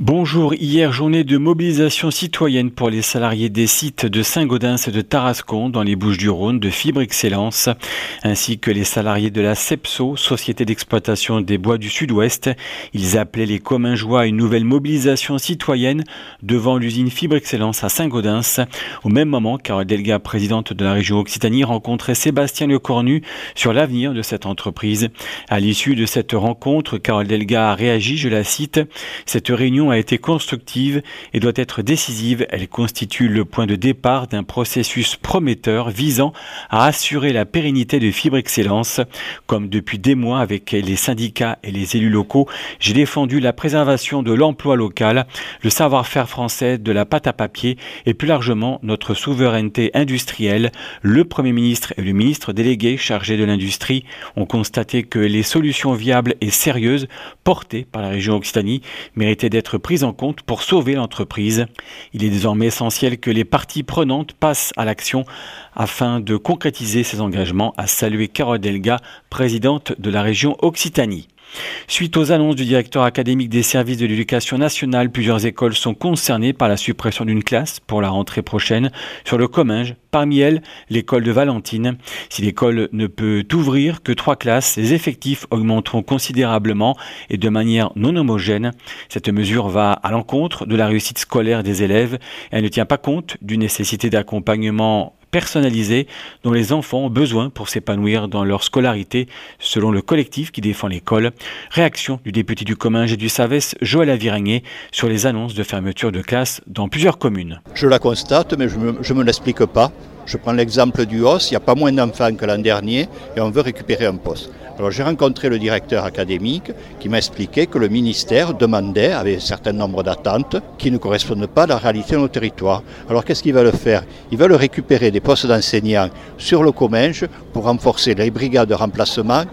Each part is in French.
Bonjour, hier journée de mobilisation citoyenne pour les salariés des sites de Saint-Gaudens et de Tarascon dans les Bouches-du-Rhône de Fibre Excellence, ainsi que les salariés de la SEPSO, Société d'exploitation des bois du Sud-Ouest. Ils appelaient les Commingeois à une nouvelle mobilisation citoyenne devant l'usine Fibre Excellence à Saint-Gaudens. Au même moment, Carole Delga, présidente de la région Occitanie, rencontrait Sébastien Lecornu sur l'avenir de cette entreprise. À l'issue de cette rencontre, Carole Delga a réagi, je la cite, « Cette réunion a été constructive et doit être décisive. Elle constitue le point de départ d'un processus prometteur visant à assurer la pérennité de Fibre Excellence. Comme depuis des mois avec les syndicats et les élus locaux, j'ai défendu la préservation de l'emploi local, le savoir-faire français, de la pâte à papier et plus largement notre souveraineté industrielle. Le Premier ministre et le ministre délégué chargé de l'industrie ont constaté que les solutions viables et sérieuses portées par la région Occitanie méritaient d'être prises en compte pour sauver l'entreprise. Il est désormais essentiel que les parties prenantes passent à l'action afin de concrétiser ces engagements, a salué Carole Delga, présidente de la région Occitanie. Suite aux annonces du directeur académique des services de l'éducation nationale, plusieurs écoles sont concernées par la suppression d'une classe pour la rentrée prochaine sur le Comminges. Parmi elles, l'école de Valentine. Si l'école ne peut ouvrir que 3 classes, les effectifs augmenteront considérablement et de manière non homogène. Cette mesure va à l'encontre de la réussite scolaire des élèves. Elle ne tient pas compte d'une nécessité d'accompagnement personnalisé dont les enfants ont besoin pour s'épanouir dans leur scolarité, selon le collectif qui défend l'école. Réaction du député du Comminges et du Savès, Joël Aviragné, sur les annonces de fermeture de classes dans plusieurs communes. Je la constate, mais je ne me l'explique pas. Je prends l'exemple du Hausse, il n'y a pas moins d'enfants que l'an dernier et on veut récupérer un poste. Alors j'ai rencontré le directeur académique qui m'a expliqué que le ministère demandait, avec un certain nombre d'attentes, qui ne correspondent pas à la réalité de nos territoires. Alors qu'est-ce qu'ils veulent faire ? Ils veulent récupérer des postes d'enseignants sur le Comminges pour renforcer les brigades de remplaçants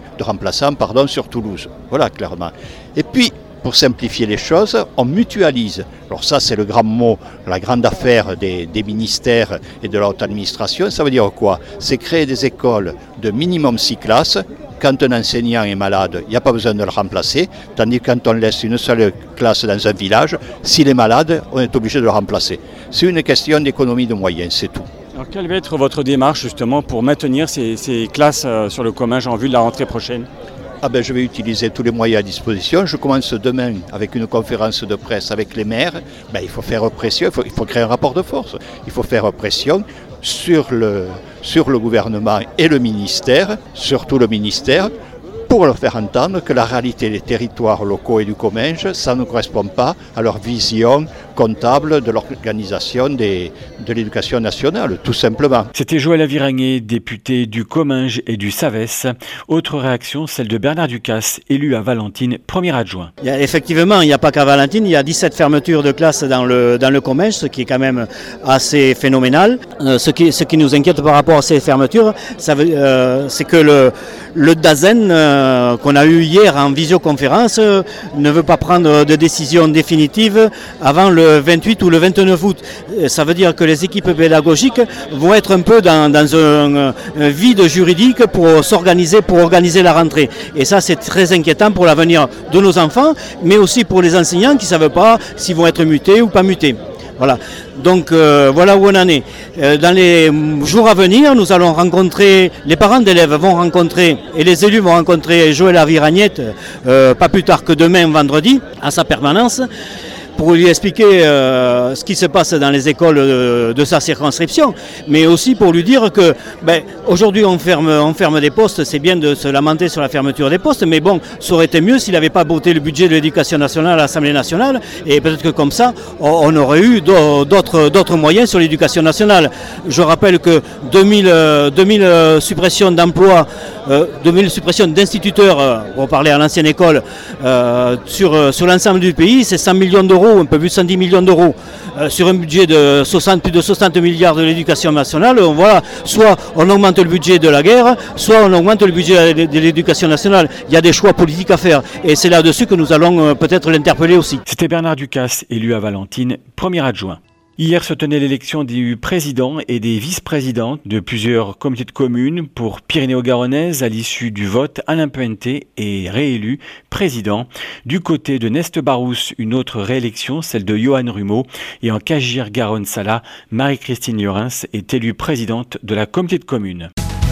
sur Toulouse. Voilà clairement. Et puis, pour simplifier les choses, on mutualise. Alors ça, c'est le grand mot, la grande affaire des ministères et de la haute administration. Ça veut dire quoi ? C'est créer des écoles de minimum 6 classes. Quand un enseignant est malade, il n'y a pas besoin de le remplacer, tandis que quand on laisse une seule classe dans un village, s'il est malade, on est obligé de le remplacer. C'est une question d'économie de moyens, c'est tout. Alors quelle va être votre démarche justement pour maintenir ces classes sur le Comminges en vue de la rentrée prochaine ? Je vais utiliser tous les moyens à disposition. Je commence demain avec une conférence de presse avec les maires. Il faut faire pression, il faut créer un rapport de force. Il faut faire pression sur le gouvernement et le ministère, surtout le ministère, pour leur faire entendre que la réalité des territoires locaux et du Comminges, ça ne correspond pas à leur vision comptable de l'organisation de l'éducation nationale, tout simplement. C'était Joël Aviragné, député du Comminges et du Savès. Autre réaction, celle de Bernard Ducasse, élu à Valentine, premier adjoint. Effectivement, il n'y a pas qu'à Valentine, il y a 17 fermetures de classes dans le Comminges, ce qui est quand même assez phénoménal. Ce qui nous inquiète par rapport à ces fermetures, c'est que le DAZEN qu'on a eu hier en visioconférence ne veut pas prendre de décision définitive avant le 28 ou le 29 août. Ça veut dire que les équipes pédagogiques vont être un peu dans un vide juridique pour organiser la rentrée. Et ça, c'est très inquiétant pour l'avenir de nos enfants, mais aussi pour les enseignants qui ne savent pas s'ils vont être mutés ou pas mutés. Voilà. Donc voilà où on en est. Dans les jours à venir, nous allons rencontrer, les parents d'élèves vont rencontrer et les élus vont rencontrer Joël Aviragné pas plus tard que demain vendredi à sa permanence, pour lui expliquer ce qui se passe dans les écoles de sa circonscription, mais aussi pour lui dire que aujourd'hui on ferme des postes, c'est bien de se lamenter sur la fermeture des postes, mais bon, ça aurait été mieux s'il n'avait pas voté le budget de l'éducation nationale à l'Assemblée nationale, et peut-être que comme ça, on aurait eu d'autres moyens sur l'éducation nationale. Je rappelle que 2000 suppressions d'emplois, 2000 suppressions d'instituteurs, pour parler à l'ancienne école, sur l'ensemble du pays, c'est 100 millions d'euros, un peu plus de 110 millions d'euros, sur un budget de plus de 60 milliards de l'éducation nationale. Voilà, soit on augmente le budget de la guerre, soit on augmente le budget de l'éducation nationale. Il y a des choix politiques à faire et c'est là-dessus que nous allons peut-être l'interpeller aussi. C'était Bernard Ducasse, élu à Valentine, premier adjoint. Hier se tenait l'élection du président et des vice-présidents de plusieurs comités de communes pour Pyrénées-Garonnaises. À l'issue du vote, Alain Puenté est réélu président. Du côté de Neste-Barousse, une autre réélection, celle de Johan Rumeau. Et en Cagir-Garonne-Sala, Marie-Christine Llorens est élue présidente de la comité de communes.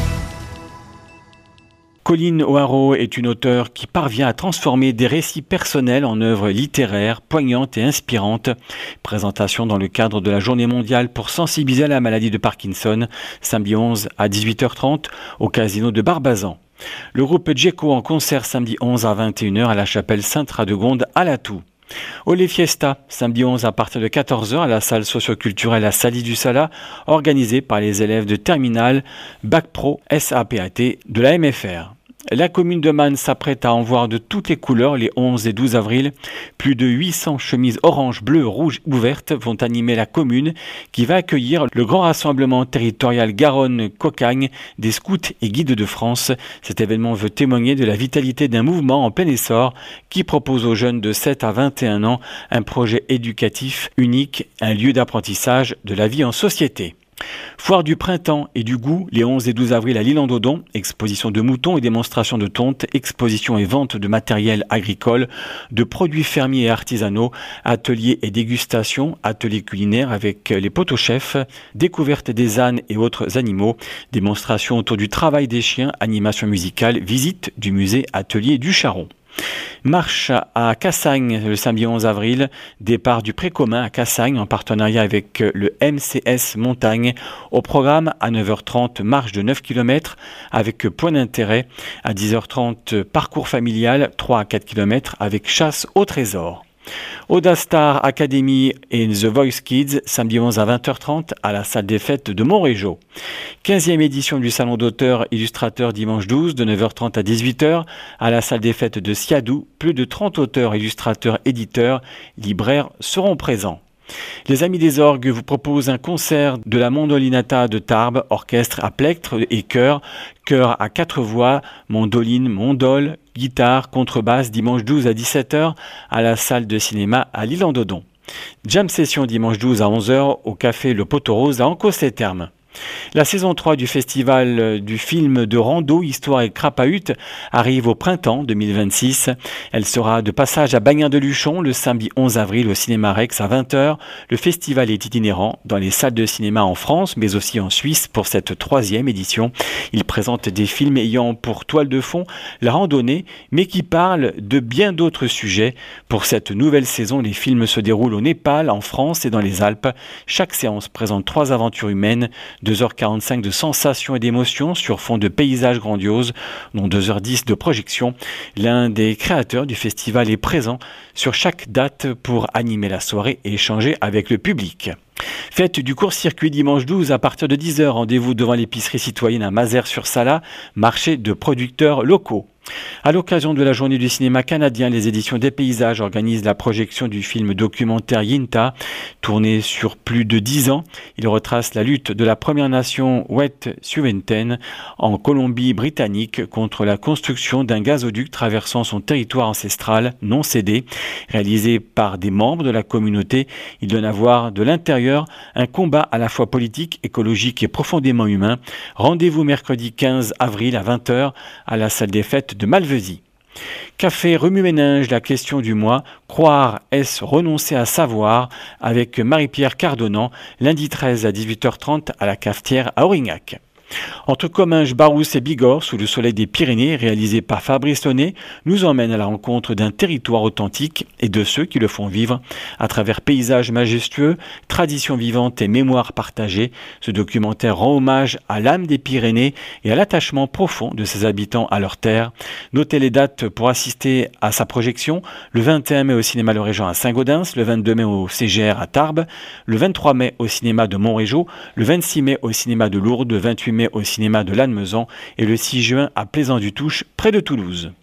Colline O'Haraud est une auteure qui parvient à transformer des récits personnels en œuvres littéraires, poignantes et inspirantes. Présentation dans le cadre de la Journée mondiale pour sensibiliser à la maladie de Parkinson, samedi 11 à 18h30 au casino de Barbazan. Le groupe Djeko en concert samedi 11 à 21h à la chapelle Sainte-Radegonde à Latou. Olé Fiesta, samedi 11 à partir de 14h à la salle socio-culturelle à Sali du Sala, organisée par les élèves de terminale Bac Pro SAPAT de la MFR. La commune de Man s'apprête à en voir de toutes les couleurs les 11 et 12 avril. Plus de 800 chemises orange, bleu, rouge ouvertes vont animer la commune qui va accueillir le grand rassemblement territorial Garonne-Cocagne des scouts et guides de France. Cet événement veut témoigner de la vitalité d'un mouvement en plein essor qui propose aux jeunes de 7 à 21 ans un projet éducatif unique, un lieu d'apprentissage de la vie en société. Foire du printemps et du goût, les 11 et 12 avril à l'Île-en-Dodon, exposition de moutons et démonstration de tonte, exposition et vente de matériel agricole, de produits fermiers et artisanaux, ateliers et dégustations, ateliers culinaires avec les poteaux-chefs, découverte des ânes et autres animaux, démonstration autour du travail des chiens, animation musicale, visite du musée Atelier du Charron. Marche à Cassagne le samedi 11 avril, départ du Précommun à Cassagne en partenariat avec le MCS Montagne. Au programme à 9h30, marche de 9 km avec point d'intérêt. À 10h30, parcours familial 3 à 4 km avec chasse au trésor. Audastar Academy et The Voice Kids, samedi 11 à 20h30 à la salle des fêtes de Montrégeau. 15e édition du salon d'auteurs illustrateurs dimanche 12 de 9h30 à 18h à la salle des fêtes de Siadou. Plus de 30 auteurs, illustrateurs, éditeurs, libraires seront présents. Les Amis des Orgues vous proposent un concert de la Mandolinata de Tarbes, orchestre à plectre et chœur à 4 voix, mandoline, mondole, guitare, contrebasse, dimanche 12 à 17h à la salle de cinéma à l'Île-en-Dodon. Jam session dimanche 12 à 11h au café Le Poteau Rose à Ancos-les-Thermes. La saison 3 du festival du film de rando Histoire et Crapahut arrive au printemps 2026. Elle sera de passage à Bagnères-de-Luchon le samedi 11 avril au Cinéma Rex à 20h. Le festival est itinérant dans les salles de cinéma en France mais aussi en Suisse pour cette 3e édition. Il présente des films ayant pour toile de fond la randonnée mais qui parlent de bien d'autres sujets. Pour cette nouvelle saison, les films se déroulent au Népal, en France et dans les Alpes. Chaque séance présente 3 aventures humaines, 2h45 de sensations et d'émotions sur fond de paysages grandioses, dont 2h10 de projection. L'un des créateurs du festival est présent sur chaque date pour animer la soirée et échanger avec le public. Fête du court-circuit dimanche 12 à partir de 10h. Rendez-vous devant l'épicerie citoyenne à Mazères-sur-Sala, marché de producteurs locaux. À l'occasion de la journée du cinéma canadien, les éditions des Paysages organisent la projection du film documentaire Yinta, tourné sur plus de 10 ans. Il retrace la lutte de la Première Nation Wet'suwet'en en Colombie-Britannique contre la construction d'un gazoduc traversant son territoire ancestral non cédé. Réalisé par des membres de la communauté, il donne à voir de l'intérieur un combat à la fois politique, écologique et profondément humain. Rendez-vous mercredi 15 avril à 20h à la salle des fêtes de Malvesie. Café remue-ménage, la question du mois, croire est-ce renoncer à savoir, avec Marie-Pierre Cardonnant, lundi 13 à 18h30 à la cafetière à Aurignac. Entre Comminges, Barousse et Bigorre, sous le soleil des Pyrénées, réalisé par Fabrice Launay, nous emmène à la rencontre d'un territoire authentique et de ceux qui le font vivre. À travers paysages majestueux, traditions vivantes et mémoires partagées, ce documentaire rend hommage à l'âme des Pyrénées et à l'attachement profond de ses habitants à leur terre. Notez les dates pour assister à sa projection: le 21 mai au cinéma Le Régent à Saint-Gaudens, le 22 mai au CGR à Tarbes, le 23 mai au cinéma de Montrégeau, le 26 mai au cinéma de Lourdes, le 28 mai au cinéma de Lannemezan et le 6 juin à Plaisant-du-Touche, près de Toulouse.